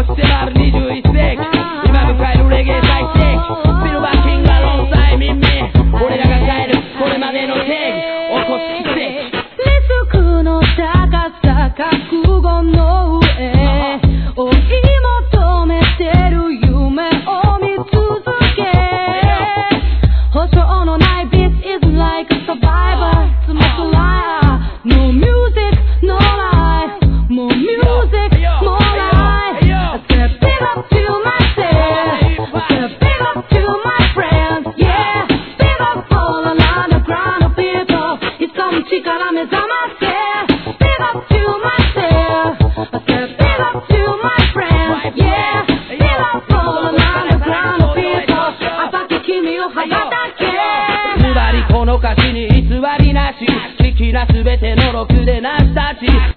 押し迫る21世紀今迎えるレゲエ最盛期スピルバーキングアロンサイミンミ俺らが変えるこれまでの定義起こす奇跡リスクの高さ覚悟の